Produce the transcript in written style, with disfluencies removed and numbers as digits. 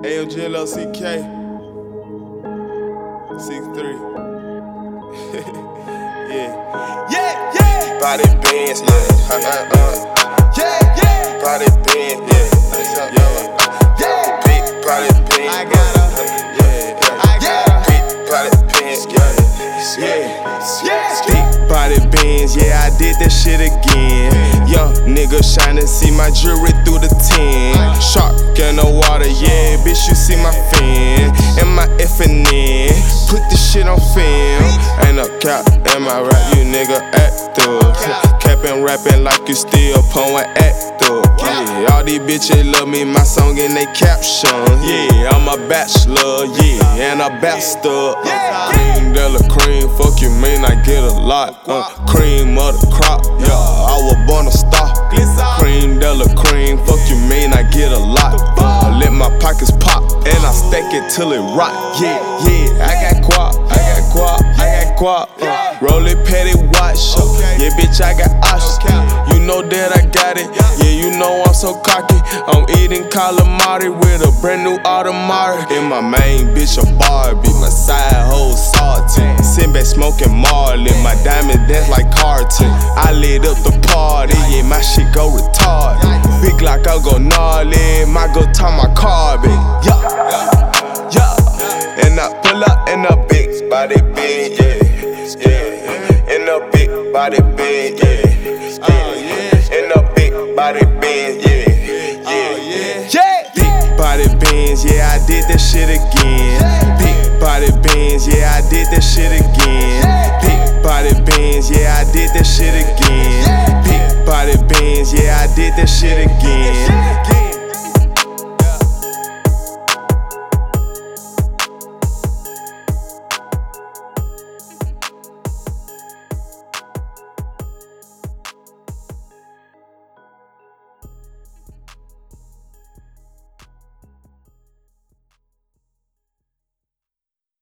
AMGLLCK, C3. Yeah. Body bands, yeah. Body band, yeah. Big body band. I got big body band, yeah. Big body bands, yeah. I did that shit again. Young nigga shining, see my jewelry through the tin. Shark in the water, yeah. Bitch, you see my fin and my FNN. Put this shit on film. Ain't no cap, am I right? You nigga active. Capping, rapping like you still poem active. Yeah, all these bitches love me, my song in they caption. Yeah, I'm a bachelor, yeah, and a bastard. Cream de la cream, fuck you mean I get a lot. Cream of the crop, yeah, I was born a star. Cream de la cream, fuck you mean I get a lot. I let my pockets pop and I stack it till it rot. Yeah, I got guap. Roll it, petty watch. Yeah, bitch, I got options. You know that I got it. Yeah, you know I'm so cocky. I'm eating calamari with a brand new automatic. And my main bitch a Barbie, my side hoe salty. Sitting back smoking Marley, my diamond dance like Carton. I lit up the party, yeah, my shit go retarded. Big like I go gnarly, my go tie my carbon. Yeah. And I pull up in a big body band, yeah. In a big body band, yeah. In a big body band, yeah. Big body bands, yeah, I did that shit again. Big body bands, yeah, I did that shit again.